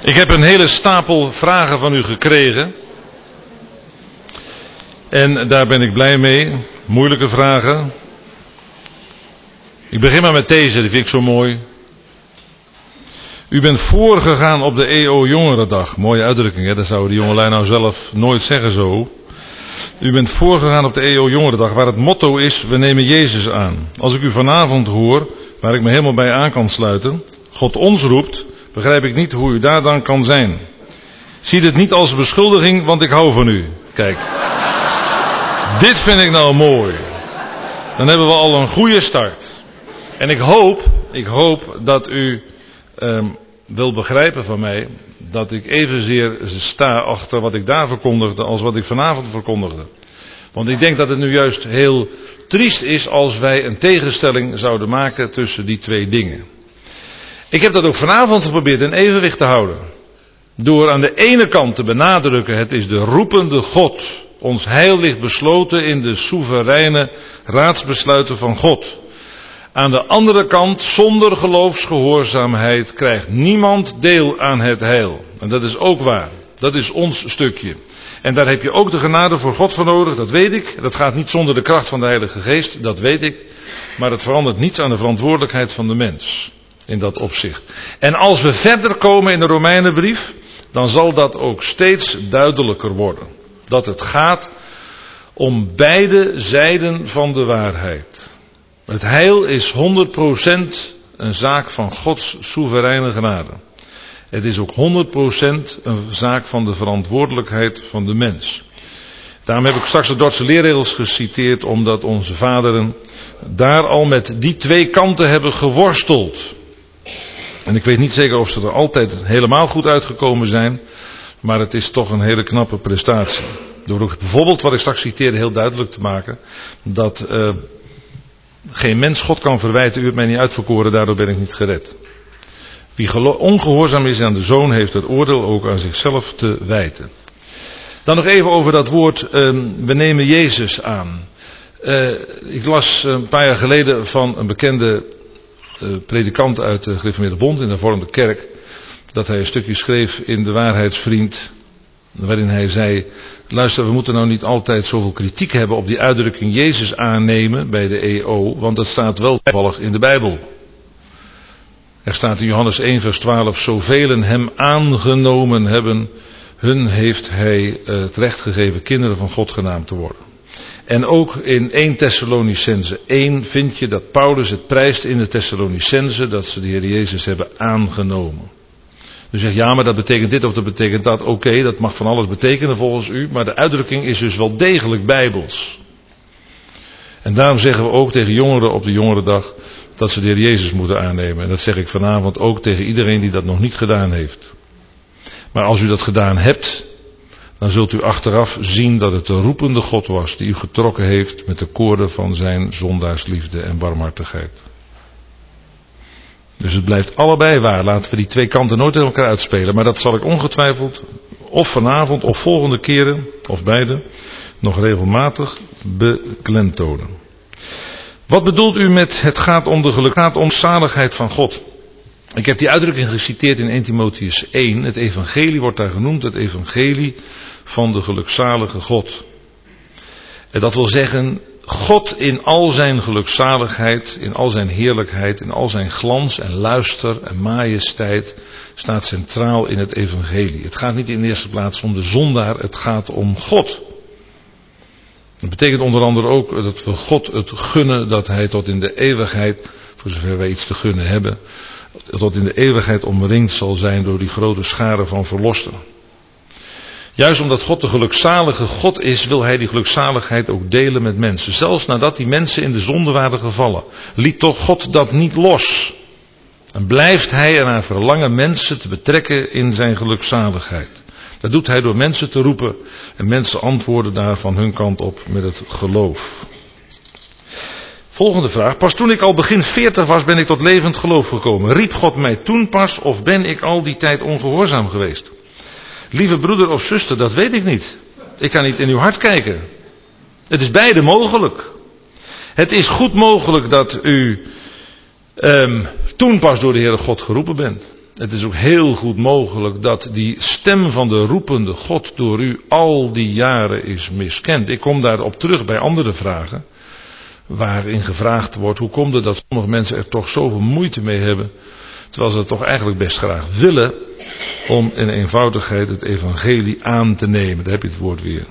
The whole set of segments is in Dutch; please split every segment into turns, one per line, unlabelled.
Ik heb een hele stapel vragen van u gekregen. En daar ben ik blij mee. Moeilijke vragen. Ik begin maar met deze, die vind ik zo mooi. U bent voorgegaan op de EO Jongerendag. Mooie uitdrukking, hè? Dat zouden die jongelui nou zelf nooit zeggen zo. U bent voorgegaan op de EO Jongerendag, waar het motto is, we nemen Jezus aan. Als ik u vanavond hoor, waar ik me helemaal bij aan kan sluiten, God ons roept, begrijp ik niet hoe u daar dan kan zijn. Zie dit niet als beschuldiging, want ik hou van u. Kijk, dit vind ik nou mooi. Dan hebben we al een goede start. En ik hoop dat u wil begrijpen van mij dat ik evenzeer sta achter wat ik daar verkondigde als wat ik vanavond verkondigde. Want ik denk dat het nu juist heel triest is als wij een tegenstelling zouden maken tussen die twee dingen. Ik heb dat ook vanavond geprobeerd in evenwicht te houden. Door aan de ene kant te benadrukken, het is de roepende God. Ons heil ligt besloten in de soevereine raadsbesluiten van God. Aan de andere kant, zonder geloofsgehoorzaamheid krijgt niemand deel aan het heil. En dat is ook waar. Dat is ons stukje. En daar heb je ook de genade voor God voor nodig, dat weet ik. Dat gaat niet zonder de kracht van de Heilige Geest, dat weet ik. Maar het verandert niets aan de verantwoordelijkheid van de mens. In dat opzicht. En als we verder komen in de Romeinenbrief, dan zal dat ook steeds duidelijker worden. Dat het gaat om beide zijden van de waarheid. Het heil is 100% een zaak van Gods soevereine genade. Het is ook 100% een zaak van de verantwoordelijkheid van de mens. Daarom heb ik straks de Dordtse leerregels geciteerd, omdat onze vaderen daar al met die twee kanten hebben geworsteld. En ik weet niet zeker of ze er altijd helemaal goed uitgekomen zijn, maar het is toch een hele knappe prestatie. Door ook bijvoorbeeld, wat ik straks citeerde, heel duidelijk te maken, dat geen mens God kan verwijten, u hebt mij niet uitverkoren, daardoor ben ik niet gered. Wie ongehoorzaam is aan de Zoon, heeft het oordeel ook aan zichzelf te wijten. Dan nog even over dat woord, we nemen Jezus aan. Ik las een paar jaar geleden van een bekende predikant uit de Gereformeerde Bond in de Hervormde Kerk, dat hij een stukje schreef in de Waarheidsvriend, waarin hij zei, luister, we moeten nou niet altijd zoveel kritiek hebben op die uitdrukking Jezus aannemen bij de EO, want dat staat wel toevallig in de Bijbel. Er staat in Johannes 1 vers 12, zoveel hem aangenomen hebben, hun heeft hij het recht gegeven kinderen van God genaamd te worden. En ook in 1 Thessalonicenzen 1 vind je dat Paulus het prijst in de Thessalonicenzen dat ze de Heer Jezus hebben aangenomen. U zegt, ja, maar dat betekent dit of dat betekent dat. Oké, dat mag van alles betekenen volgens u, maar de uitdrukking is dus wel degelijk bijbels. En daarom zeggen we ook tegen jongeren op de Jongerendag dat ze de Heer Jezus moeten aannemen. En dat zeg ik vanavond ook tegen iedereen die dat nog niet gedaan heeft. Maar als u dat gedaan hebt, dan zult u achteraf zien dat het de roepende God was die u getrokken heeft met de koorden van zijn zondaarsliefde en barmhartigheid. Dus het blijft allebei waar. Laten we die twee kanten nooit tegen elkaar uitspelen. Maar dat zal ik ongetwijfeld of vanavond of volgende keren, of beide, nog regelmatig beklemtonen. Wat bedoelt u met het gaat om de geluk, het gaat om zaligheid van God? Ik heb die uitdrukking geciteerd in 1 Timotheüs 1. Het evangelie wordt daar genoemd, het evangelie van de gelukzalige God. En dat wil zeggen, God in al zijn gelukzaligheid, in al zijn heerlijkheid, in al zijn glans en luister en majesteit staat centraal in het evangelie. Het gaat niet in de eerste plaats om de zondaar, het gaat om God. Dat betekent onder andere ook dat we God het gunnen dat hij tot in de eeuwigheid, voor zover wij iets te gunnen hebben, tot in de eeuwigheid omringd zal zijn door die grote schare van verlosten. Juist omdat God de gelukzalige God is, wil hij die gelukzaligheid ook delen met mensen. Zelfs nadat die mensen in de zonde waren gevallen, liet toch God dat niet los. En blijft hij ernaar verlangen mensen te betrekken in zijn gelukzaligheid. Dat doet hij door mensen te roepen en mensen antwoorden daar van hun kant op met het geloof. Volgende vraag. Pas toen ik al begin 40 was, ben ik tot levend geloof gekomen. Riep God mij toen pas of ben ik al die tijd ongehoorzaam geweest? Lieve broeder of zuster, dat weet ik niet. Ik kan niet in uw hart kijken. Het is beide mogelijk. Het is goed mogelijk dat u toen pas door de Heere God geroepen bent. het is ook heel goed mogelijk dat die stem van de roepende God door u al die jaren is miskend. Ik kom daarop terug bij andere vragen, waarin gevraagd wordt, hoe komt het dat sommige mensen er toch zoveel moeite mee hebben, terwijl ze het toch eigenlijk best graag willen, om in eenvoudigheid het evangelie aan te nemen. Daar heb je het woord weer.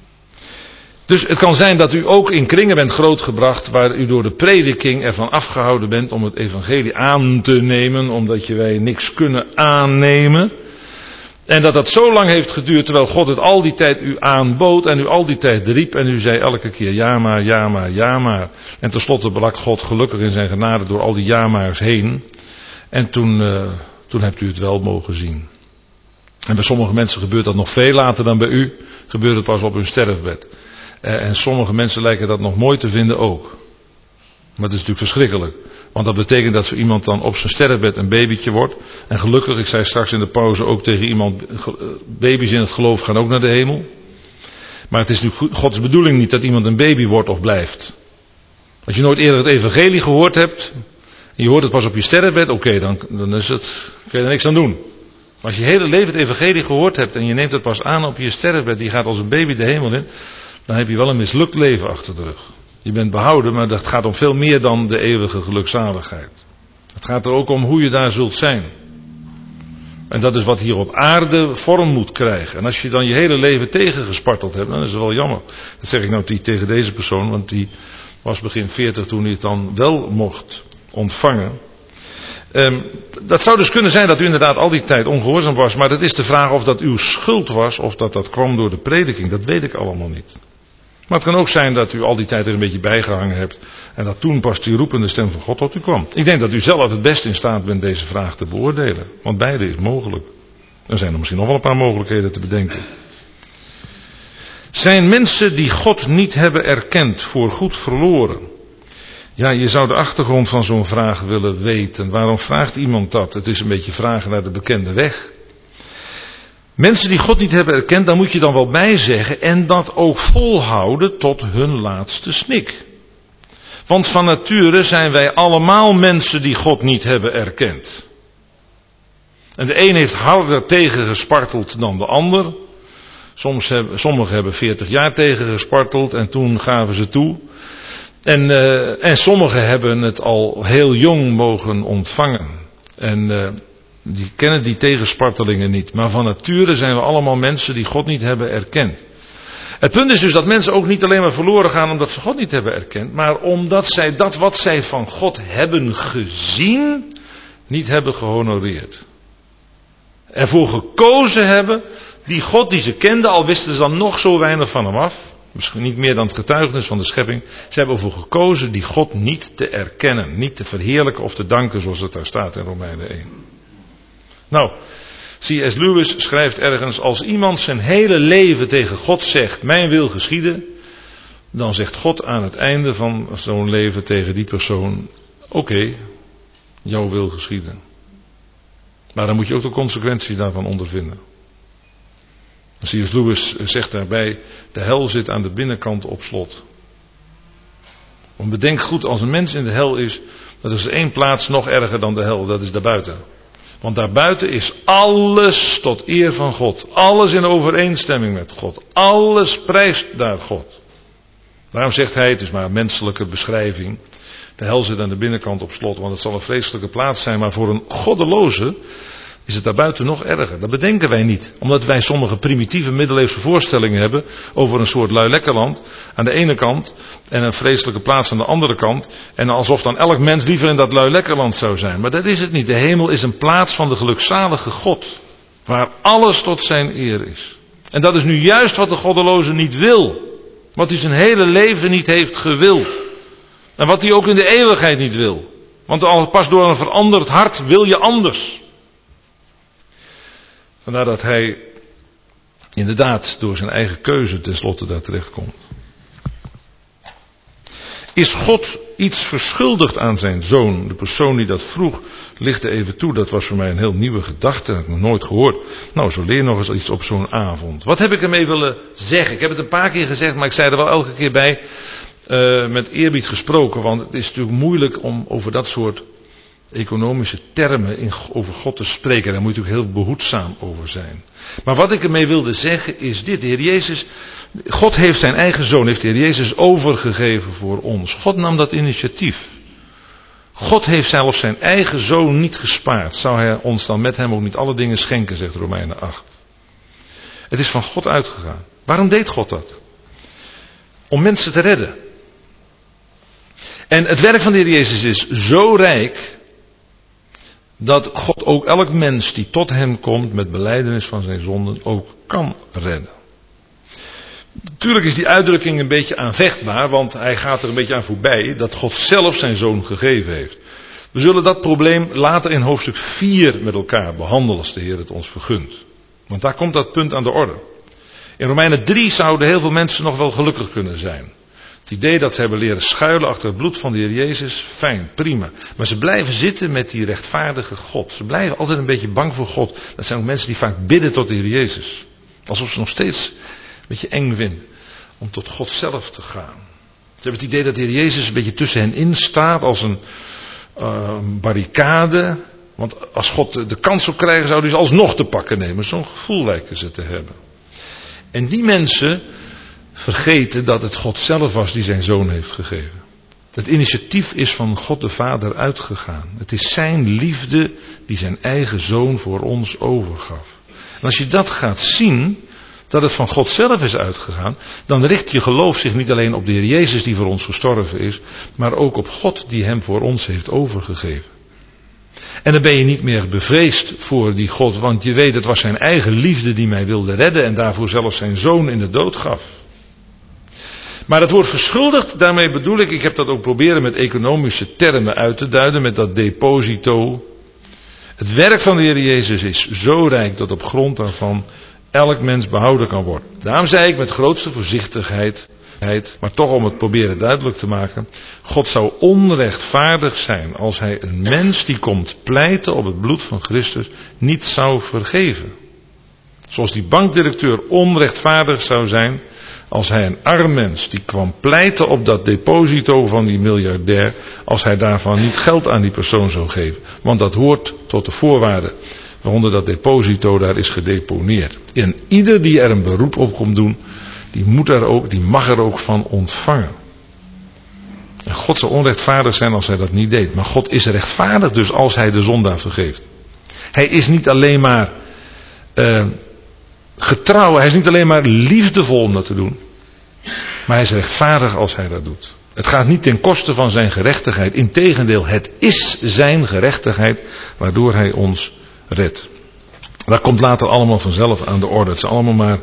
Dus het kan zijn dat u ook in kringen bent grootgebracht waar u door de prediking ervan afgehouden bent om het evangelie aan te nemen, omdat wij niks kunnen aannemen. En dat zo lang heeft geduurd terwijl God het al die tijd u aanbood en u al die tijd riep en u zei elke keer ja maar, ja maar, ja maar. En tenslotte belak God gelukkig in zijn genade door al die ja maar's heen. En toen hebt u het wel mogen zien. En bij sommige mensen gebeurt dat nog veel later dan bij u. Gebeurt het pas op hun sterfbed. En sommige mensen lijken dat nog mooi te vinden ook. Maar dat is natuurlijk verschrikkelijk. Want dat betekent dat zo iemand dan op zijn sterfbed een babytje wordt. En gelukkig, ik zei straks in de pauze ook tegen iemand, baby's in het geloof gaan ook naar de hemel. Maar het is natuurlijk Gods bedoeling niet dat iemand een baby wordt of blijft. Als je nooit eerder het evangelie gehoord hebt, en je hoort het pas op je sterfbed, oké, dan is het, kun je er niks aan doen. Maar als je hele leven het evangelie gehoord hebt en je neemt het pas aan op je sterfbed, die gaat als een baby de hemel in, dan heb je wel een mislukt leven achter de rug. Je bent behouden, maar dat gaat om veel meer dan de eeuwige gelukzaligheid. Het gaat er ook om hoe je daar zult zijn. En dat is wat hier op aarde vorm moet krijgen. En als je dan je hele leven tegengesparteld hebt, dan is het wel jammer. Dat zeg ik nou niet tegen deze persoon, want die was begin 40 toen hij het dan wel mocht ontvangen. Dat zou dus kunnen zijn dat u inderdaad al die tijd ongehoorzaam was, maar het is de vraag of dat uw schuld was of dat kwam door de prediking. Dat weet ik allemaal niet. Maar het kan ook zijn dat u al die tijd er een beetje bijgehangen hebt en dat toen pas die roepende stem van God tot u kwam. Ik denk dat u zelf het best in staat bent deze vraag te beoordelen, want beide is mogelijk. Er zijn er misschien nog wel een paar mogelijkheden te bedenken. Zijn mensen die God niet hebben erkend voor goed verloren? Ja, je zou de achtergrond van zo'n vraag willen weten. Waarom vraagt iemand dat? Het is een beetje vragen naar de bekende weg. Mensen die God niet hebben erkend, daar moet je dan wel bij zeggen. En dat ook volhouden tot hun laatste snik. Want van nature zijn wij allemaal mensen die God niet hebben erkend. En de een heeft harder tegengesparteld dan de ander. Sommigen hebben 40 jaar tegengesparteld en toen gaven ze toe. En sommigen hebben het al heel jong mogen ontvangen. En die kennen die tegenspartelingen niet. Maar van nature zijn we allemaal mensen die God niet hebben erkend. Het punt is dus dat mensen ook niet alleen maar verloren gaan omdat ze God niet hebben erkend. Maar omdat zij dat wat zij van God hebben gezien, niet hebben gehonoreerd. Ervoor gekozen hebben, die God die ze kenden, al wisten ze dan nog zo weinig van hem af. Misschien niet meer dan het getuigenis van de schepping. Ze hebben ervoor gekozen die God niet te erkennen. Niet te verheerlijken of te danken zoals het daar staat in Romeinen 1. Nou, C.S. Lewis schrijft ergens, als iemand zijn hele leven tegen God zegt, mijn wil geschieden, dan zegt God aan het einde van zo'n leven tegen die persoon, oké, jouw wil geschieden. Maar dan moet je ook de consequenties daarvan ondervinden. C.S. Lewis zegt daarbij, de hel zit aan de binnenkant op slot. Want bedenk goed, als een mens in de hel is, dat is één plaats nog erger dan de hel, dat is daarbuiten. Want daarbuiten is alles tot eer van God. Alles in overeenstemming met God. Alles prijst daar God. Daarom zegt hij, het is maar een menselijke beschrijving. De hel zit aan de binnenkant op slot, want het zal een vreselijke plaats zijn. Maar voor een goddeloze is het daarbuiten nog erger. Dat bedenken wij niet. Omdat wij sommige primitieve middeleeuwse voorstellingen hebben over een soort luilekkerland aan de ene kant en een vreselijke plaats aan de andere kant. En alsof dan elk mens liever in dat luilekkerland zou zijn. Maar dat is het niet. De hemel is een plaats van de gelukzalige God. Waar alles tot zijn eer is. En dat is nu juist wat de goddeloze niet wil. Wat hij zijn hele leven niet heeft gewild. En wat hij ook in de eeuwigheid niet wil. Want pas door een veranderd hart wil je anders. Vandaar dat hij inderdaad door zijn eigen keuze tenslotte daar terecht komt. Is God iets verschuldigd aan zijn zoon? De persoon die dat vroeg lichtte even toe. Dat was voor mij een heel nieuwe gedachte. Dat heb ik nog nooit gehoord. Nou, zo leer je nog eens iets op zo'n avond. Wat heb ik ermee willen zeggen? Ik heb het een paar keer gezegd, maar ik zei er wel elke keer bij. Met eerbied gesproken. Want het is natuurlijk moeilijk om over dat soort economische termen over God te spreken. Daar moet je natuurlijk heel behoedzaam over zijn. Maar wat ik ermee wilde zeggen is dit. De Heer Jezus, God heeft zijn eigen zoon, heeft de Heer Jezus overgegeven voor ons. God nam dat initiatief. God heeft zelfs zijn eigen zoon niet gespaard. Zou hij ons dan met hem ook niet alle dingen schenken, zegt Romeinen 8. Het is van God uitgegaan. Waarom deed God dat? Om mensen te redden. En het werk van de Heer Jezus is zo rijk, dat God ook elk mens die tot hem komt met belijdenis van zijn zonden ook kan redden. Natuurlijk is die uitdrukking een beetje aanvechtbaar, want hij gaat er een beetje aan voorbij dat God zelf zijn zoon gegeven heeft. We zullen dat probleem later in hoofdstuk 4 met elkaar behandelen als de Heer het ons vergunt. Want daar komt dat punt aan de orde. In Romeinen 3 zouden heel veel mensen nog wel gelukkig kunnen zijn. Het idee dat ze hebben leren schuilen achter het bloed van de Heer Jezus, fijn, prima. Maar ze blijven zitten met die rechtvaardige God. Ze blijven altijd een beetje bang voor God. Dat zijn ook mensen die vaak bidden tot de Heer Jezus. Alsof ze nog steeds een beetje eng vinden om tot God zelf te gaan. Ze hebben het idee dat de Heer Jezus een beetje tussen hen in staat als een barricade. Want als God de kans zou krijgen, zou hij ze alsnog te pakken nemen. Zo'n gevoel lijken ze te hebben. En die mensen vergeten dat het God zelf was die zijn zoon heeft gegeven. Het initiatief is van God de Vader uitgegaan. Het is zijn liefde die zijn eigen zoon voor ons overgaf. En als je dat gaat zien, dat het van God zelf is uitgegaan, dan richt je geloof zich niet alleen op de Heer Jezus die voor ons gestorven is, maar ook op God die hem voor ons heeft overgegeven. En dan ben je niet meer bevreesd voor die God, want je weet het was zijn eigen liefde die mij wilde redden en daarvoor zelfs zijn zoon in de dood gaf. Maar het woord verschuldigd, daarmee bedoel ik heb dat ook proberen met economische termen uit te duiden, met dat deposito. Het werk van de Heer Jezus is zo rijk dat op grond daarvan elk mens behouden kan worden. Daarom zei ik met grootste voorzichtigheid, maar toch om het proberen duidelijk te maken, God zou onrechtvaardig zijn als hij een mens die komt pleiten op het bloed van Christus niet zou vergeven. Zoals die bankdirecteur onrechtvaardig zou zijn als hij een arm mens die kwam pleiten op dat deposito van die miljardair, als hij daarvan niet geld aan die persoon zou geven. Want dat hoort tot de voorwaarden waaronder dat deposito daar is gedeponeerd. En ieder die er een beroep op komt doen, die mag er ook van ontvangen. En God zou onrechtvaardig zijn als hij dat niet deed. Maar God is rechtvaardig dus als hij de zondaar vergeeft. Hij is niet alleen maar getrouw, hij is niet alleen maar liefdevol om dat te doen. Maar hij is rechtvaardig als hij dat doet. Het gaat niet ten koste van zijn gerechtigheid. Integendeel, het is zijn gerechtigheid waardoor hij ons redt. Dat komt later allemaal vanzelf aan de orde. Het zijn allemaal maar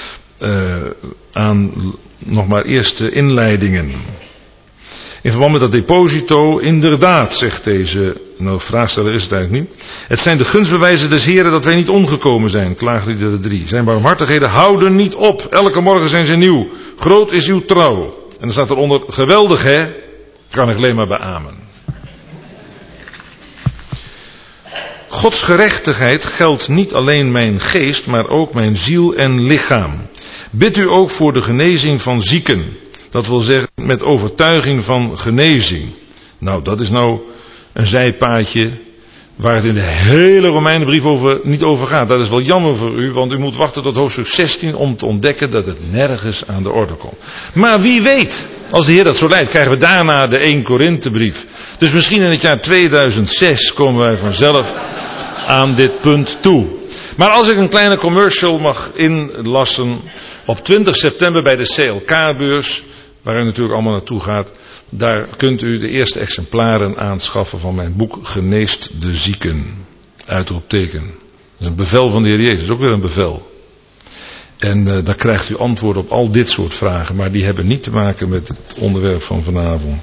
nog maar eerste inleidingen. In verband met dat deposito, inderdaad, zegt deze vraagsteller is het eigenlijk niet. Het zijn de gunstbewijzen des Heren dat wij niet omgekomen zijn, Klaagliederen 3. Zijn barmhartigheden houden niet op. Elke morgen zijn ze nieuw. Groot is uw trouw. En dan staat eronder, geweldig hè, kan ik alleen maar beamen. Gods gerechtigheid geldt niet alleen mijn geest, maar ook mijn ziel en lichaam. Bid u ook voor de genezing van zieken. Dat wil zeggen met overtuiging van genezing. Nou, dat is nou een zijpaadje waar het in de hele Romeinenbrief niet over gaat. Dat is wel jammer voor u, want u moet wachten tot hoofdstuk 16 om te ontdekken dat het nergens aan de orde komt. Maar wie weet, als de Heer dat zo leidt, krijgen we daarna de 1 Korinthebrief. Dus misschien in het jaar 2006 komen wij vanzelf aan dit punt toe. Maar als ik een kleine commercial mag inlassen, op 20 september bij de CLK-beurs, waar u natuurlijk allemaal naartoe gaat, daar kunt u de eerste exemplaren aanschaffen van mijn boek Geneest de zieken. Uitroepteken. Dat is een bevel van de Heer Jezus, ook weer een bevel. En dan krijgt u antwoord op al dit soort vragen, maar die hebben niet te maken met het onderwerp van vanavond.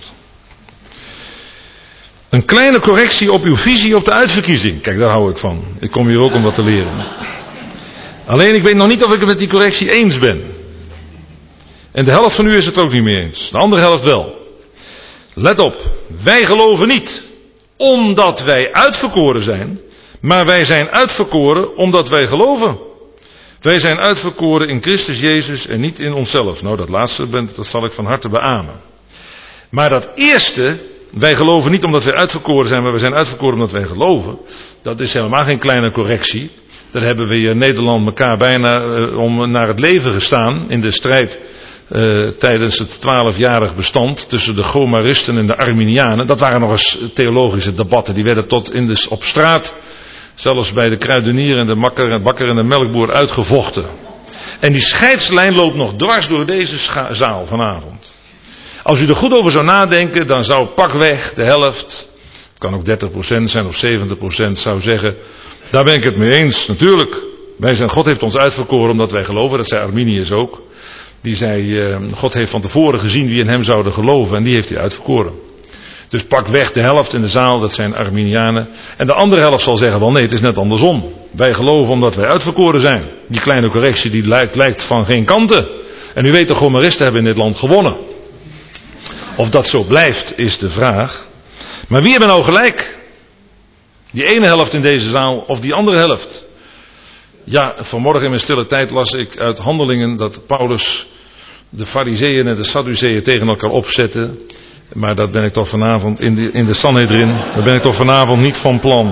Een kleine correctie op uw visie op de uitverkiezing. Kijk, daar hou ik van. Ik kom hier ook om wat te leren. Alleen ik weet nog niet of ik het met die correctie eens ben. En de helft van u is het ook niet mee eens. De andere helft wel. Let op. Wij geloven niet omdat wij uitverkoren zijn. Maar wij zijn uitverkoren omdat wij geloven. Wij zijn uitverkoren in Christus Jezus en niet in onszelf. Nou, dat laatste dat zal ik van harte beamen. Maar dat eerste, Wij geloven niet omdat wij uitverkoren zijn, maar we zijn uitverkoren omdat wij geloven. Dat is helemaal geen kleine correctie. Daar hebben we in Nederland elkaar bijna om naar het leven gestaan in de strijd tijdens het 12-jarig bestand tussen de Gomaristen en de Arminianen. Dat waren nog eens theologische debatten. Die werden tot op straat, zelfs bij de kruidenier en de bakker en de melkboer uitgevochten. En die scheidslijn loopt nog dwars door deze zaal vanavond. Als u er goed over zou nadenken, dan zou pakweg de helft, het kan ook 30% zijn of 70%, zou zeggen, daar ben ik het mee eens. Natuurlijk, God heeft ons uitverkoren omdat wij geloven, dat zei Arminius ook. Die zei, God heeft van tevoren gezien wie in hem zouden geloven en die heeft hij uitverkoren. Dus pakweg de helft in de zaal, dat zijn Arminianen. En de andere helft zal zeggen, wel nee, het is net andersom. Wij geloven omdat wij uitverkoren zijn. Die kleine correctie die lijkt van geen kanten. En u weet, de Gomaristen hebben in dit land gewonnen. Of dat zo blijft, is de vraag. Maar wie hebben nou gelijk? Die ene helft in deze zaal of die andere helft? Ja, vanmorgen in mijn stille tijd las ik uit Handelingen dat Paulus de Farizeeën en de Sadduceeën tegen elkaar opzette. Maar dat ben ik toch vanavond in de Sanhedrin, daar ben ik toch vanavond niet van plan.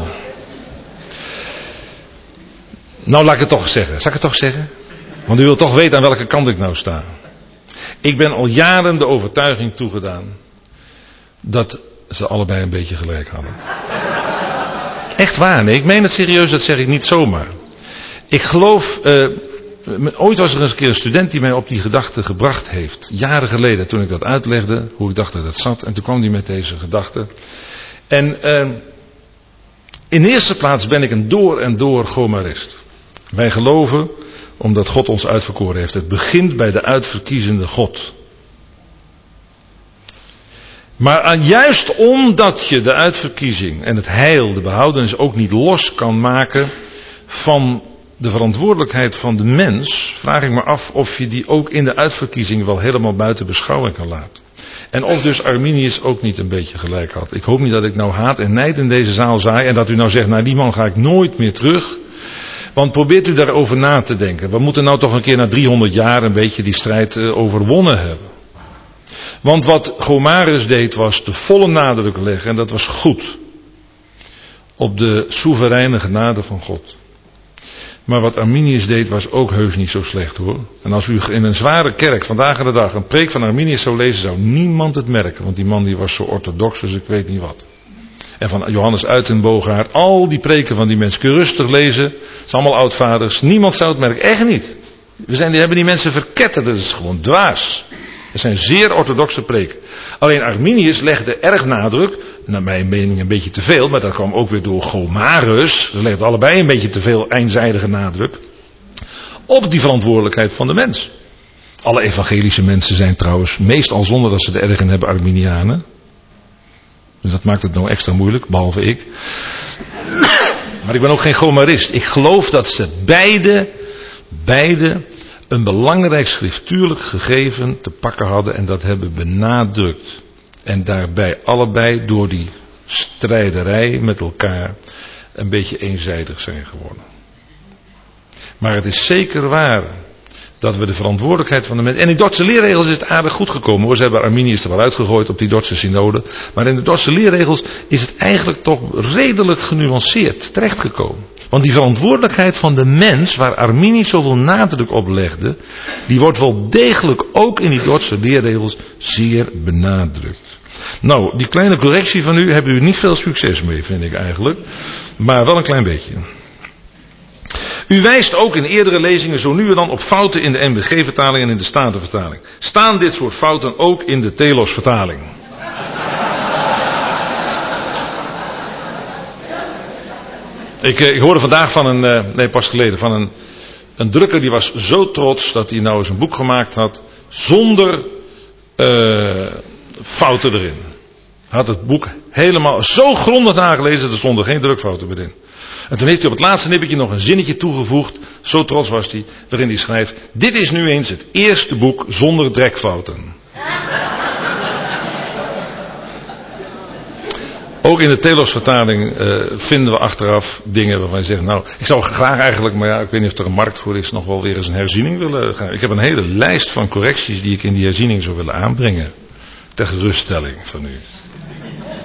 Nou, laat ik het toch zeggen. Zal ik het toch zeggen? Want u wilt toch weten aan welke kant ik nou sta. Ik ben al jaren de overtuiging toegedaan dat ze allebei een beetje gelijk hadden. Echt waar, nee, ik meen het serieus, dat zeg ik niet zomaar. Ik geloof, ooit was er eens een keer een student die mij op die gedachte gebracht heeft. Jaren geleden, toen ik dat uitlegde, hoe ik dacht dat het zat. En toen kwam hij met deze gedachte. En in de eerste plaats ben ik een door en door Gomarist. Wij geloven omdat God ons uitverkoren heeft. Het begint bij de uitverkiezende God. Maar juist omdat je de uitverkiezing en het heil, de behoudenis ook niet los kan maken van de verantwoordelijkheid van de mens, vraag ik me af of je die ook in de uitverkiezing wel helemaal buiten beschouwing kan laten. En of dus Arminius ook niet een beetje gelijk had. Ik hoop niet dat ik nou haat en nijd in deze zaal zaai en dat u nou zegt, nou die man ga ik nooit meer terug. Want probeert u daarover na te denken. We moeten nou toch een keer na 300 jaar een beetje die strijd overwonnen hebben. Want wat Gomarus deed was de volle nadruk leggen, en dat was goed, op de soevereine genade van God. Maar wat Arminius deed was ook heus niet zo slecht hoor. En als u in een zware kerk vandaag de dag een preek van Arminius zou lezen, zou niemand het merken. Want die man die was zo orthodox, dus ik weet niet wat. En van Johannes Uitenboogaard, al die preken van die mensen, kun je rustig lezen. Het zijn allemaal oudvaders. Niemand zou het merken, echt niet. Die hebben die mensen verketterd, dat is gewoon dwaas. Het zijn zeer orthodoxe preken. Alleen Arminius legde erg nadruk, naar mijn mening een beetje te veel, maar dat kwam ook weer door Gomarus. Ze legden allebei een beetje te veel eenzijdige nadruk op die verantwoordelijkheid van de mens. Alle evangelische mensen zijn trouwens, meestal zonder dat ze er erg in hebben, Arminianen. Dus dat maakt het nou extra moeilijk, behalve ik. Maar ik ben ook geen Gomarist. Ik geloof dat ze beide een belangrijk schriftuurlijk gegeven te pakken hadden en dat hebben benadrukt. En daarbij allebei door die strijderij met elkaar een beetje eenzijdig zijn geworden. Maar het is zeker waar dat we de verantwoordelijkheid van de mens... En in de Dordtse leerregels is het aardig goed gekomen hoor. Ze hebben Arminius er wel uitgegooid op die Dordtse synode. Maar in de Dordtse leerregels is het eigenlijk toch redelijk genuanceerd terechtgekomen. Want die verantwoordelijkheid van de mens, waar Arminius zoveel nadruk op legde, die wordt wel degelijk ook in die Dordtse leerregels zeer benadrukt. Nou, die kleine correctie van u, hebben u niet veel succes mee, vind ik eigenlijk. Maar wel een klein beetje. U wijst ook in eerdere lezingen zo nu en dan op fouten in de NBG-vertaling en in de Statenvertaling. Staan dit soort fouten ook in de Telos-vertaling? Ik hoorde vandaag van pas geleden, van een drukker die was zo trots dat hij nou eens een boek gemaakt had zonder fouten erin. Hij had het boek helemaal zo grondig nagelezen, er stonden geen drukfouten meer in. En toen heeft hij op het laatste nippertje nog een zinnetje toegevoegd, zo trots was hij, waarin hij schrijft: dit is nu eens het eerste boek zonder drekfouten. Ook in de Telos-vertaling vinden we achteraf dingen waarvan je zegt, nou, ik zou graag eigenlijk, maar ja, ik weet niet of er een markt voor is, nog wel weer eens een herziening willen gaan. Ik heb een hele lijst van correcties die ik in die herziening zou willen aanbrengen. Ter geruststelling van u.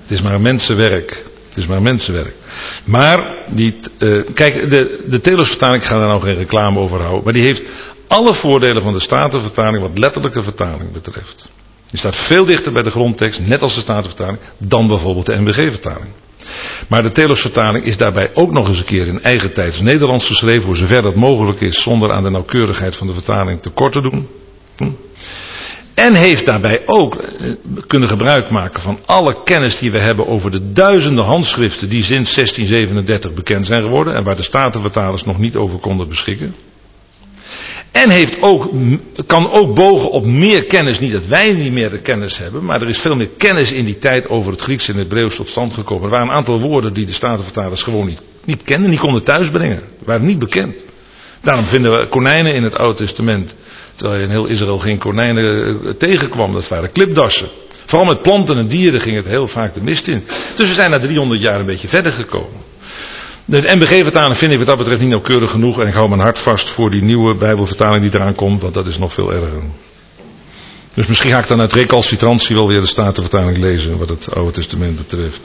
Het is maar mensenwerk. Het is maar mensenwerk. Maar, kijk, de Telos-vertaling, ik ga daar nou geen reclame over houden, maar die heeft alle voordelen van de Statenvertaling wat letterlijke vertaling betreft. Die staat veel dichter bij de grondtekst, net als de Statenvertaling, dan bijvoorbeeld de NBG-vertaling. Maar de Telos-vertaling is daarbij ook nog eens een keer in eigen tijds Nederlands geschreven, voor zover dat mogelijk is, zonder aan de nauwkeurigheid van de vertaling tekort te doen. En heeft daarbij ook kunnen gebruik maken van alle kennis die we hebben over de duizenden handschriften die sinds 1637 bekend zijn geworden en waar de Statenvertalers nog niet over konden beschikken. En kan ook bogen op meer kennis, niet dat wij niet meer de kennis hebben, maar er is veel meer kennis in die tijd over het Grieks en het Hebreeuws tot stand gekomen. Er waren een aantal woorden die de Statenvertalers gewoon niet kenden, niet konden thuisbrengen. Waren niet bekend. Daarom vinden we konijnen in het Oude Testament, terwijl je in heel Israël geen konijnen tegenkwam. Dat waren klipdassen. Vooral met planten en dieren ging het heel vaak de mist in. Dus we zijn na 300 jaar een beetje verder gekomen. De NBG-vertaling vind ik wat dat betreft niet nauwkeurig genoeg. En ik hou mijn hart vast voor die nieuwe Bijbelvertaling die eraan komt. Want dat is nog veel erger. Dus misschien ga ik dan uit recalcitrantie wel weer de Statenvertaling lezen. Wat het Oude Testament betreft.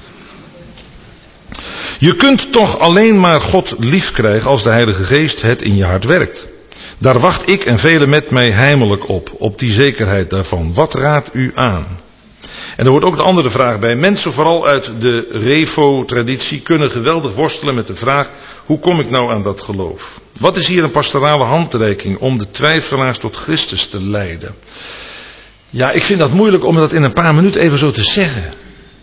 Je kunt toch alleen maar God lief krijgen als de Heilige Geest het in je hart werkt. Daar wacht ik en velen met mij heimelijk op die zekerheid daarvan. Wat raadt u aan? En er hoort ook de andere vraag bij. Mensen, vooral uit de Revo-traditie, kunnen geweldig worstelen met de vraag: hoe kom ik nou aan dat geloof? Wat is hier een pastorale handreiking om de twijfelaars tot Christus te leiden? Ja, ik vind dat moeilijk om dat in een paar minuten even zo te zeggen.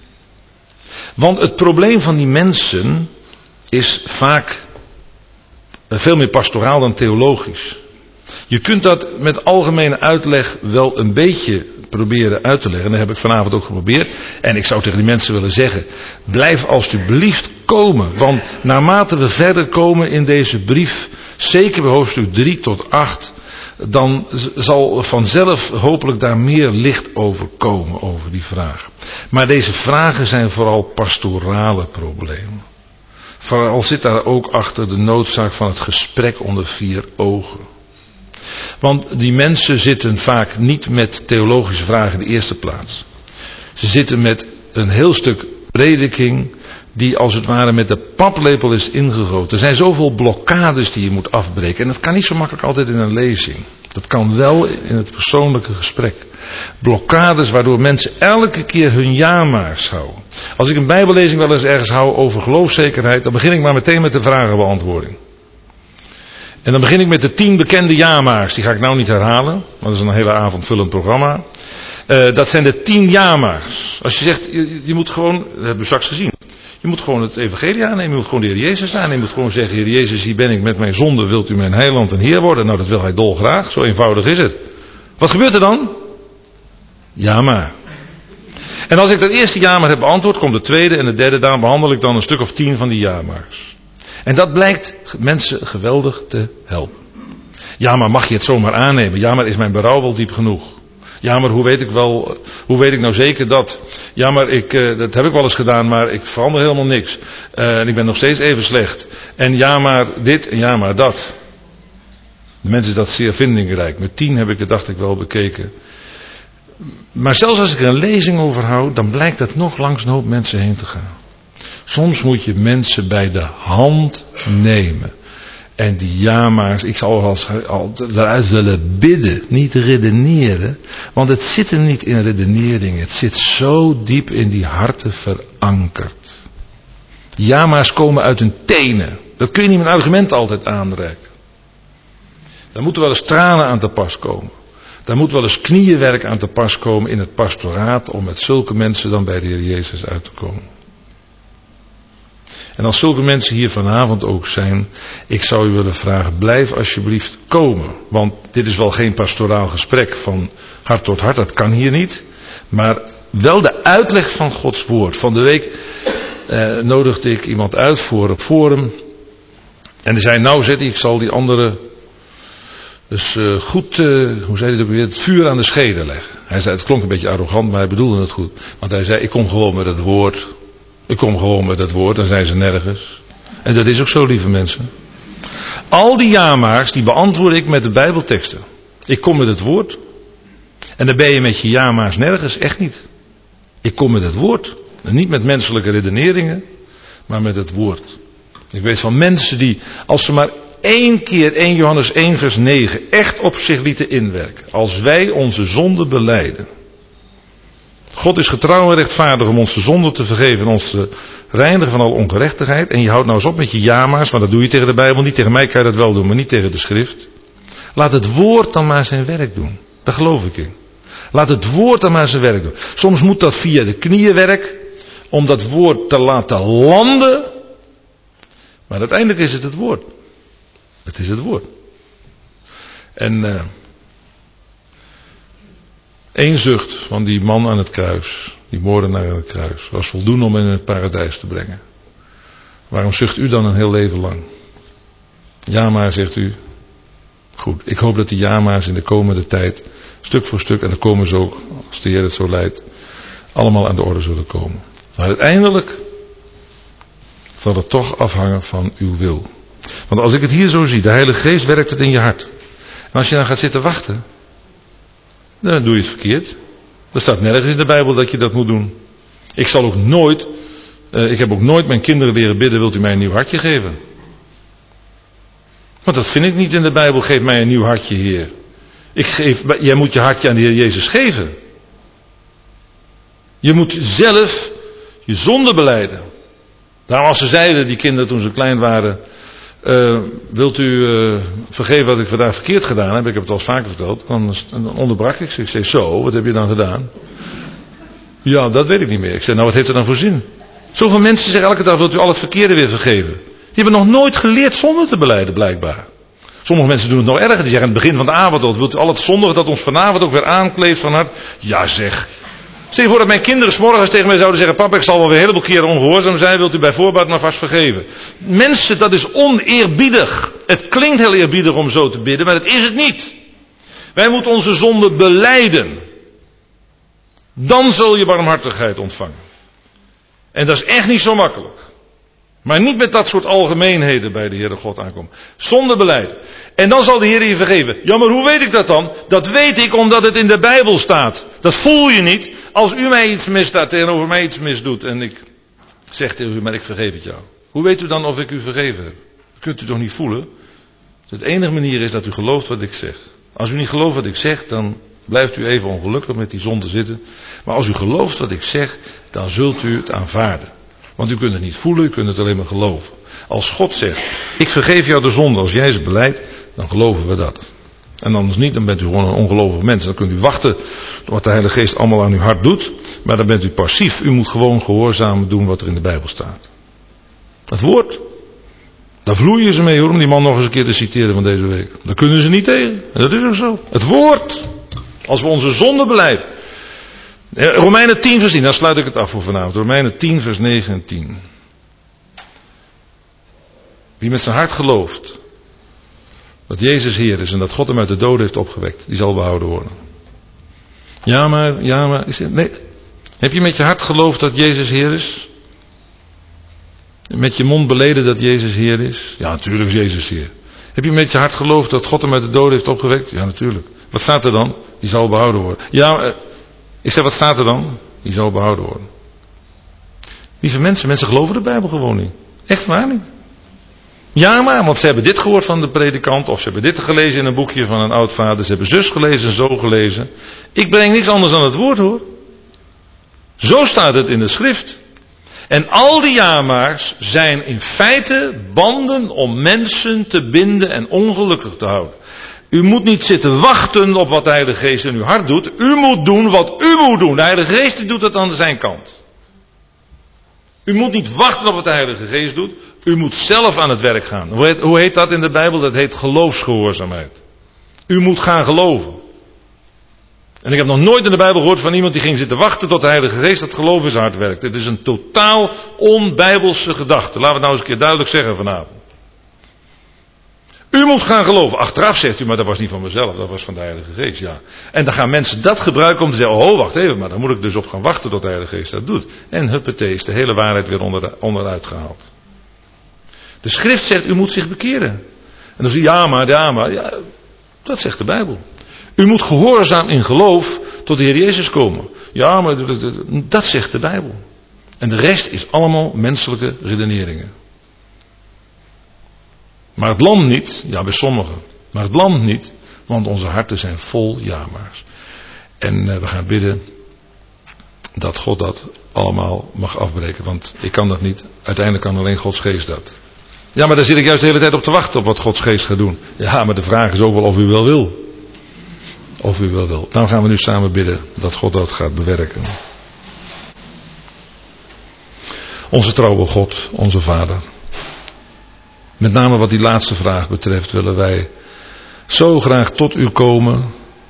Want het probleem van die mensen is vaak veel meer pastoraal dan theologisch. Je kunt dat met algemene uitleg wel een beetje proberen uit te leggen. En dat heb ik vanavond ook geprobeerd. En ik zou tegen die mensen willen zeggen: blijf alsjeblieft komen. Want naarmate we verder komen in deze brief, zeker bij hoofdstuk 3 tot 8... dan zal vanzelf hopelijk daar meer licht over komen, over die vraag. Maar deze vragen zijn vooral pastorale problemen. Vooral zit daar ook achter de noodzaak van het gesprek onder vier ogen. Want die mensen zitten vaak niet met theologische vragen in de eerste plaats. Ze zitten met een heel stuk prediking die als het ware met de paplepel is ingegoten. Er zijn zoveel blokkades die je moet afbreken. En dat kan niet zo makkelijk altijd in een lezing. Dat kan wel in het persoonlijke gesprek. Blokkades waardoor mensen elke keer hun ja-maars houden. Als ik een bijbellezing wel eens ergens hou over geloofszekerheid, dan begin ik maar meteen met de vragenbeantwoording. En dan begin ik met de 10 bekende ja-maars. Die ga ik nou niet herhalen, want dat is een hele avondvullend programma. Dat zijn de 10 ja-maars. Als je zegt, je moet gewoon, dat hebben we straks gezien. Je moet gewoon het evangelie aannemen, je moet gewoon de Heer Jezus aannemen. Je moet gewoon zeggen: Heer Jezus, hier ben ik met mijn zonde, wilt u mijn heiland en Heer worden? Nou, dat wil hij dolgraag, zo eenvoudig is het. Wat gebeurt er dan? Ja maar. En als ik dat eerste ja maar heb beantwoord, komt de tweede en de derde, daar behandel ik dan een stuk of 10 van die ja maars. En dat blijkt mensen geweldig te helpen. Ja maar, mag je het zomaar aannemen? Ja maar, is mijn berouw wel diep genoeg? Ja maar, hoe weet ik nou zeker dat? Ja maar, dat heb ik wel eens gedaan, maar ik verander helemaal niks. En ik ben nog steeds even slecht. En ja maar dit en ja maar dat. De mensen is dat zeer vindingrijk. Met 10 heb ik het, dacht ik, wel bekeken. Maar zelfs als ik er een lezing over hou, dan blijkt dat nog langs een hoop mensen heen te gaan. Soms moet je mensen bij de hand nemen. En die ja-maars, ik zal eruit willen bidden, niet redeneren. Want het zit er niet in redenering. Het zit zo diep in die harten verankerd. Ja-maars komen uit hun tenen. Dat kun je niet met argumenten altijd aanreiken. Daar moeten wel eens tranen aan te pas komen. Daar moet wel eens knieënwerk aan te pas komen in het pastoraat om met zulke mensen dan bij de Heer Jezus uit te komen. En als zulke mensen hier vanavond ook zijn, ik zou u willen vragen, blijf alsjeblieft komen. Want dit is wel geen pastoraal gesprek van hart tot hart, dat kan hier niet. Maar wel de uitleg van Gods woord. Van de week nodigde ik iemand uit voor een forum. En die zei, nou zet ik zal die andere dus goed, hoe zei hij dat weer, het vuur aan de schede leggen. Hij zei, het klonk een beetje arrogant, maar hij bedoelde het goed. Want hij zei, ik kom gewoon met het woord. Ik kom gewoon met het woord, dan zijn ze nergens. En dat is ook zo, lieve mensen. Al die ja-maars, die beantwoord ik met de Bijbelteksten. Ik kom met het woord. En dan ben je met je ja-maars nergens, echt niet. Ik kom met het woord. En niet met menselijke redeneringen, maar met het woord. Ik weet van mensen die, als ze maar 1 keer 1 Johannes 1 vers 9 echt op zich lieten inwerken. Als wij onze zonde belijden. God is getrouw en rechtvaardig om ons de zonde te vergeven en ons te reinigen van al ongerechtigheid. En je houdt nou eens op met je jama's, maar dat doe je tegen de Bijbel niet. Tegen mij kan je dat wel doen, maar niet tegen de schrift. Laat het woord dan maar zijn werk doen. Daar geloof ik in. Laat het woord dan maar zijn werk doen. Soms moet dat via de knieën werk, om dat woord te laten landen. Maar uiteindelijk is het het woord. Het is het woord. En één zucht van die man aan het kruis, die moordenaar aan het kruis, was voldoende om in het paradijs te brengen. Waarom zucht u dan een heel leven lang? Ja maar, zegt u. Goed, ik hoop dat die ja-ma's in de komende tijd, stuk voor stuk, en dan komen ze ook, als de Heer het zo leidt, allemaal aan de orde zullen komen. Maar uiteindelijk zal het toch afhangen van uw wil. Want als ik het hier zo zie, de Heilige Geest werkt het in je hart. En als je dan gaat zitten wachten, dan doe je het verkeerd. Er staat nergens in de Bijbel dat je dat moet doen. Ik heb ook nooit mijn kinderen leren bidden, wilt u mij een nieuw hartje geven? Want dat vind ik niet in de Bijbel, geef mij een nieuw hartje, Heer. Jij moet je hartje aan de Heer Jezus geven. Je moet zelf je zonde belijden. Daarom als ze zeiden, die kinderen toen ze klein waren, wilt u vergeven wat ik vandaag verkeerd gedaan heb, ik heb het al eens vaker verteld, dan onderbrak ik ze. Ik zei, zo, wat heb je dan gedaan? Ja, dat weet ik niet meer. Ik zei, nou wat heeft er dan voor zin? Zoveel mensen zeggen elke dag, wilt u al het verkeerde weer vergeven? Die hebben nog nooit geleerd zonde te belijden, blijkbaar. Sommige mensen doen het nog erger. Die zeggen aan het begin van de avond, wilt u al het zondige dat ons vanavond ook weer aankleeft van hart? Ja zeg. Stel je voor dat mijn kinderen 's morgens tegen mij zouden zeggen, papa, ik zal wel weer een heleboel keren ongehoorzaam zijn, wilt u bij voorbaat maar vast vergeven? Mensen, dat is oneerbiedig. Het klinkt heel eerbiedig om zo te bidden, maar dat is het niet. Wij moeten onze zonde belijden. Dan zul je barmhartigheid ontvangen. En dat is echt niet zo makkelijk. Maar niet met dat soort algemeenheden bij de Heere God aankomen. Zonde belijden. En dan zal de Heer je vergeven. Ja, maar hoe weet ik dat dan? Dat weet ik omdat het in de Bijbel staat. Dat voel je niet. Als u mij iets misstaat, tegenover mij iets misdoet. En ik zeg tegen u, maar ik vergeef het jou. Hoe weet u dan of ik u vergeven heb? Dat kunt u toch niet voelen? De enige manier is dat u gelooft wat ik zeg. Als u niet gelooft wat ik zeg, dan blijft u even ongelukkig met die zonde zitten. Maar als u gelooft wat ik zeg, dan zult u het aanvaarden. Want u kunt het niet voelen, u kunt het alleen maar geloven. Als God zegt, ik vergeef jou de zonde als jij ze beleidt, dan geloven we dat. En anders niet, dan bent u gewoon een ongelovig mens. Dan kunt u wachten wat de Heilige Geest allemaal aan uw hart doet. Maar dan bent u passief. U moet gewoon gehoorzaam doen wat er in de Bijbel staat. Het woord. Daar vloeien ze mee hoor, om die man nog eens een keer te citeren van deze week. Daar kunnen ze niet tegen. En dat is ook zo. Het woord. Als we onze zonde belijden. Romeinen 10 vers 10, dan sluit ik het af voor vanavond. Romeinen 10 vers 9 en 10. Wie met zijn hart gelooft dat Jezus Heer is en dat God hem uit de doden heeft opgewekt, die zal behouden worden. Ja maar. Nee. Heb je met je hart geloofd dat Jezus Heer is? Met je mond beleden dat Jezus Heer is? Ja, natuurlijk is Jezus Heer. Heb je met je hart geloofd dat God hem uit de doden heeft opgewekt? Ja, natuurlijk. Wat staat er dan? Die zal behouden worden. Ja, ik zeg, wat staat er dan? Die zal behouden worden. Lieve mensen geloven de Bijbel gewoon niet. Echt waar niet. Ja maar, want ze hebben dit gehoord van de predikant, of ze hebben dit gelezen in een boekje van een oudvader, ze hebben zus gelezen en zo gelezen. Ik breng niks anders dan het woord hoor. Zo staat het in de schrift. En al die ja-maars zijn in feite banden om mensen te binden en ongelukkig te houden. U moet niet zitten wachten op wat de Heilige Geest in uw hart doet. U moet doen wat u moet doen. De Heilige Geest doet het aan zijn kant. U moet niet wachten op wat de Heilige Geest doet. U moet zelf aan het werk gaan. Hoe heet dat in de Bijbel? Dat heet geloofsgehoorzaamheid. U moet gaan geloven. En ik heb nog nooit in de Bijbel gehoord van iemand die ging zitten wachten tot de Heilige Geest dat geloof in zijn hart werkt. Dit is een totaal onbijbelse gedachte. Laten we het nou eens een keer duidelijk zeggen vanavond. U moet gaan geloven. Achteraf zegt u, maar dat was niet van mezelf, dat was van de Heilige Geest. Ja. En dan gaan mensen dat gebruiken om te zeggen, oh wacht even, maar dan moet ik dus op gaan wachten tot de Heilige Geest dat doet. En huppatee, is de hele waarheid weer onderuit gehaald. De schrift zegt, u moet zich bekeren. En dan zeg je, ja maar, ja, dat zegt de Bijbel. U moet gehoorzaam in geloof tot de Heer Jezus komen. Ja, maar dat zegt de Bijbel. En de rest is allemaal menselijke redeneringen. Maar het land niet, ja bij sommigen. Maar het land niet, want onze harten zijn vol jamaars. En we gaan bidden dat God dat allemaal mag afbreken. Want ik kan dat niet. Uiteindelijk kan alleen Gods geest dat. Ja, maar daar zit ik juist de hele tijd op te wachten op wat Gods geest gaat doen. Ja, maar de vraag is ook wel of u wel wil. Of u wel wil. Nou gaan we nu samen bidden dat God dat gaat bewerken. Onze trouwe God, onze Vader. Met name wat die laatste vraag betreft willen wij zo graag tot u komen.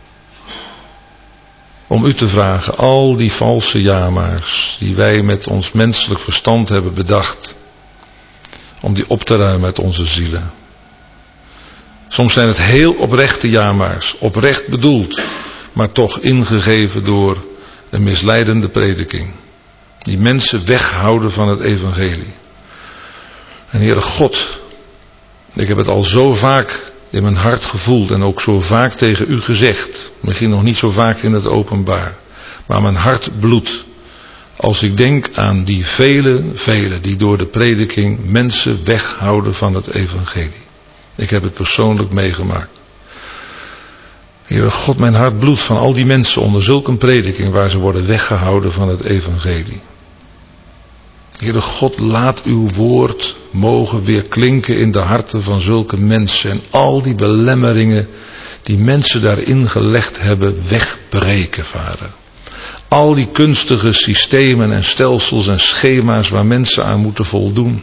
Om u te vragen, al die valse jamaars die wij met ons menselijk verstand hebben bedacht. Om die op te ruimen uit onze zielen. Soms zijn het heel oprechte jamaars, oprecht bedoeld, maar toch ingegeven door een misleidende prediking. Die mensen weghouden van het evangelie. En Heere God, ik heb het al zo vaak in mijn hart gevoeld en ook zo vaak tegen u gezegd. Misschien nog niet zo vaak in het openbaar. Maar mijn hart bloedt. Als ik denk aan die velen die door de prediking mensen weghouden van het evangelie. Ik heb het persoonlijk meegemaakt. Heere God, mijn hart bloedt van al die mensen onder zulke prediking waar ze worden weggehouden van het evangelie. Heere God, laat uw woord mogen weer klinken in de harten van zulke mensen. En al die belemmeringen die mensen daarin gelegd hebben wegbreken, Vader. Al die kunstige systemen en stelsels en schema's waar mensen aan moeten voldoen.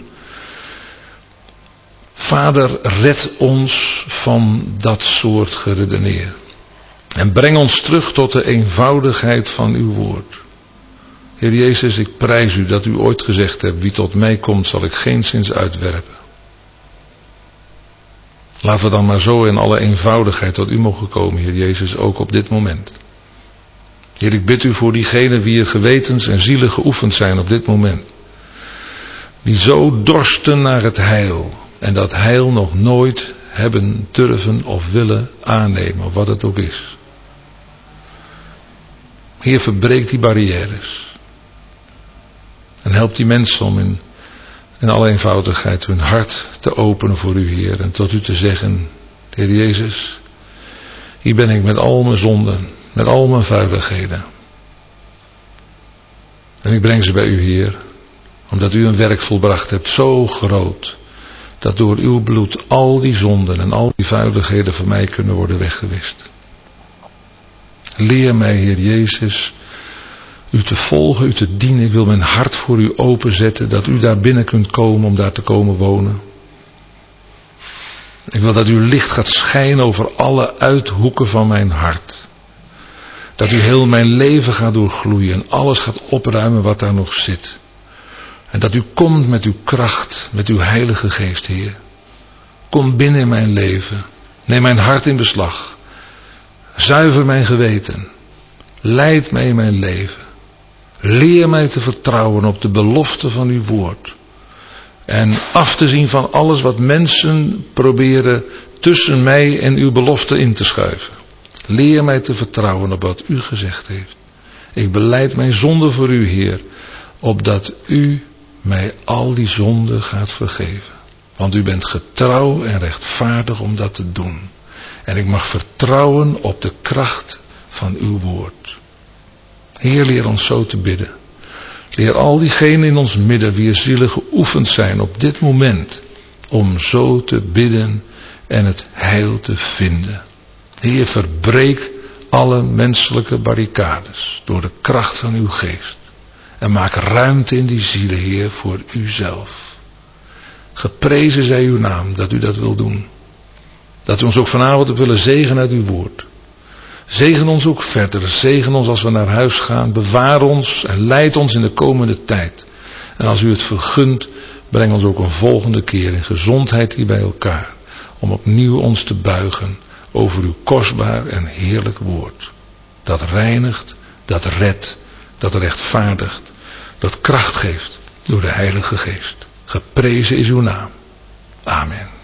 Vader, red ons van dat soort geredeneer. En breng ons terug tot de eenvoudigheid van uw woord. Heer Jezus, ik prijs u dat u ooit gezegd hebt, wie tot mij komt zal ik geenszins uitwerpen. Laten we dan maar zo in alle eenvoudigheid tot u mogen komen, Heer Jezus, ook op dit moment. Heer, ik bid u voor diegenen wie er gewetens en zielen geoefend zijn op dit moment. Die zo dorsten naar het heil. En dat heil nog nooit hebben durven of willen aannemen, wat het ook is. Heer, verbreek die barrières. En help die mensen om in alle eenvoudigheid hun hart te openen voor u, Heer. En tot u te zeggen, Heer Jezus, hier ben ik met al mijn zonden, met al mijn vuiligheden. En ik breng ze bij u, Heer, omdat u een werk volbracht hebt zo groot, dat door uw bloed al die zonden en al die vuiligheden van mij kunnen worden weggewist. Leer mij, Heer Jezus, u te volgen, u te dienen. Ik wil mijn hart voor u openzetten, dat u daar binnen kunt komen om daar te komen wonen. Ik wil dat uw licht gaat schijnen over alle uithoeken van mijn hart. Dat u heel mijn leven gaat doorgloeien en alles gaat opruimen wat daar nog zit. En dat u komt met uw kracht, met uw heilige geest, Heer. Kom binnen in mijn leven. Neem mijn hart in beslag. Zuiver mijn geweten. Leid mij in mijn leven. Leer mij te vertrouwen op de belofte van uw woord. En af te zien van alles wat mensen proberen tussen mij en uw belofte in te schuiven. Leer mij te vertrouwen op wat u gezegd heeft. Ik belijd mijn zonde voor u, Heer, opdat u mij al die zonden gaat vergeven. Want u bent getrouw en rechtvaardig om dat te doen. En ik mag vertrouwen op de kracht van uw woord. Heer, leer ons zo te bidden. Leer al diegenen in ons midden wie zielen geoefend zijn op dit moment, om zo te bidden en het heil te vinden. Heer, verbreek alle menselijke barricades door de kracht van uw geest. En maak ruimte in die zielen, Heer, voor uzelf. Geprezen zij uw naam dat u dat wil doen. Dat u ons ook vanavond hebt willen zegenen uit uw woord. Zegen ons ook verder. Zegen ons als we naar huis gaan. Bewaar ons en leid ons in de komende tijd. En als u het vergunt, breng ons ook een volgende keer in gezondheid hier bij elkaar. Om opnieuw ons te buigen over uw kostbaar en heerlijk woord. Dat reinigt, dat redt, dat rechtvaardigt, dat kracht geeft door de Heilige Geest. Geprezen is uw naam. Amen.